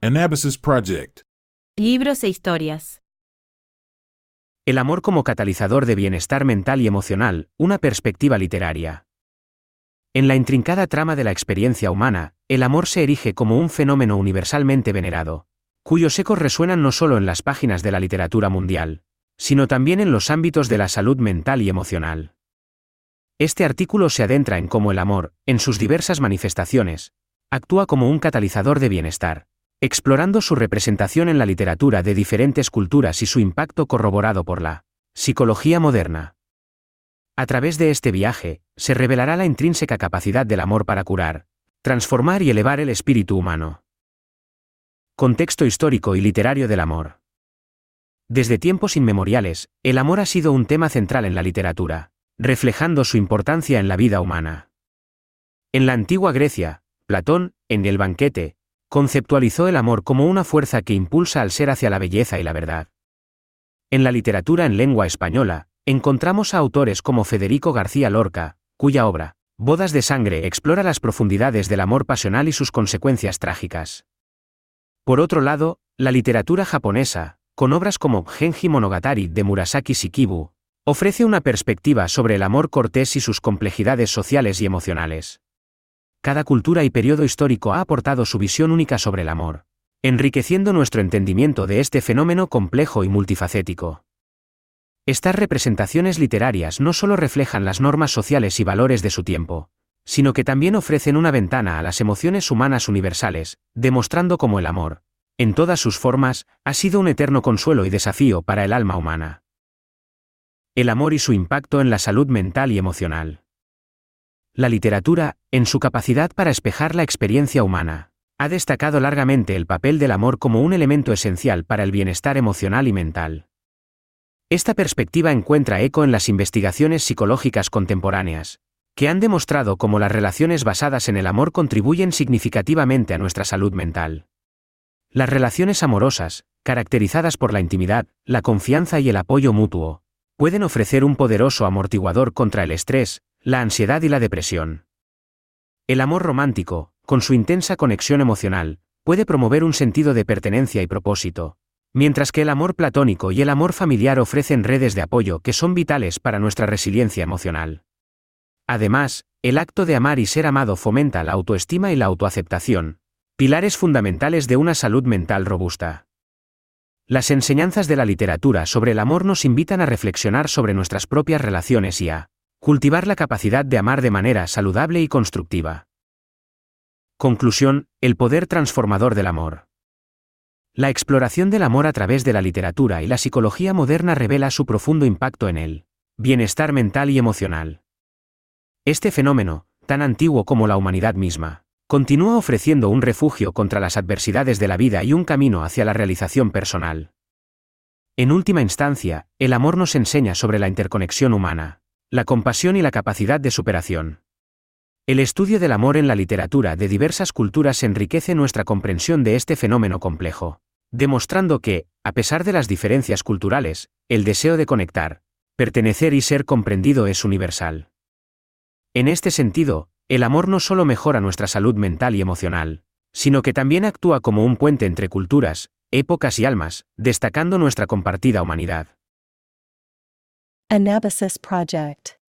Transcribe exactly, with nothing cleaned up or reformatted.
Anabasis Project. Libros e historias. El amor como catalizador de bienestar mental y emocional, una perspectiva literaria. En la intrincada trama de la experiencia humana, el amor se erige como un fenómeno universalmente venerado, cuyos ecos resuenan no solo en las páginas de la literatura mundial, sino también en los ámbitos de la salud mental y emocional. Este artículo se adentra en cómo el amor, en sus diversas manifestaciones, actúa como un catalizador de bienestar, explorando su representación en la literatura de diferentes culturas y su impacto corroborado por la psicología moderna. A través de este viaje, se revelará la intrínseca capacidad del amor para curar, transformar y elevar el espíritu humano. Contexto histórico y literario del amor. Desde tiempos inmemoriales, el amor ha sido un tema central en la literatura, reflejando su importancia en la vida humana. En la antigua Grecia, Platón, en El banquete, conceptualizó el amor como una fuerza que impulsa al ser hacia la belleza y la verdad. En la literatura en lengua española, encontramos a autores como Federico García Lorca, cuya obra, Bodas de sangre, explora las profundidades del amor pasional y sus consecuencias trágicas. Por otro lado, la literatura japonesa, con obras como Genji Monogatari de Murasaki Shikibu, ofrece una perspectiva sobre el amor cortés y sus complejidades sociales y emocionales. Cada cultura y periodo histórico ha aportado su visión única sobre el amor, enriqueciendo nuestro entendimiento de este fenómeno complejo y multifacético. Estas representaciones literarias no solo reflejan las normas sociales y valores de su tiempo, sino que también ofrecen una ventana a las emociones humanas universales, demostrando cómo el amor, en todas sus formas, ha sido un eterno consuelo y desafío para el alma humana. El amor y su impacto en la salud mental y emocional. La literatura, en su capacidad para espejar la experiencia humana, ha destacado largamente el papel del amor como un elemento esencial para el bienestar emocional y mental. Esta perspectiva encuentra eco en las investigaciones psicológicas contemporáneas, que han demostrado cómo las relaciones basadas en el amor contribuyen significativamente a nuestra salud mental. Las relaciones amorosas, caracterizadas por la intimidad, la confianza y el apoyo mutuo, pueden ofrecer un poderoso amortiguador contra el estrés, la ansiedad y la depresión. El amor romántico, con su intensa conexión emocional, puede promover un sentido de pertenencia y propósito, mientras que el amor platónico y el amor familiar ofrecen redes de apoyo que son vitales para nuestra resiliencia emocional. Además, el acto de amar y ser amado fomenta la autoestima y la autoaceptación, pilares fundamentales de una salud mental robusta. Las enseñanzas de la literatura sobre el amor nos invitan a reflexionar sobre nuestras propias relaciones y a cultivar la capacidad de amar de manera saludable y constructiva. Conclusión: el poder transformador del amor. La exploración del amor a través de la literatura y la psicología moderna revela su profundo impacto en el bienestar mental y emocional. Este fenómeno, tan antiguo como la humanidad misma, continúa ofreciendo un refugio contra las adversidades de la vida y un camino hacia la realización personal. En última instancia, el amor nos enseña sobre la interconexión humana, la compasión y la capacidad de superación. El estudio del amor en la literatura de diversas culturas enriquece nuestra comprensión de este fenómeno complejo, demostrando que, a pesar de las diferencias culturales, el deseo de conectar, pertenecer y ser comprendido es universal. En este sentido, el amor no solo mejora nuestra salud mental y emocional, sino que también actúa como un puente entre culturas, épocas y almas, destacando nuestra compartida humanidad. Anabasis Project.